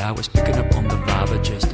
I was picking up on the vibe of just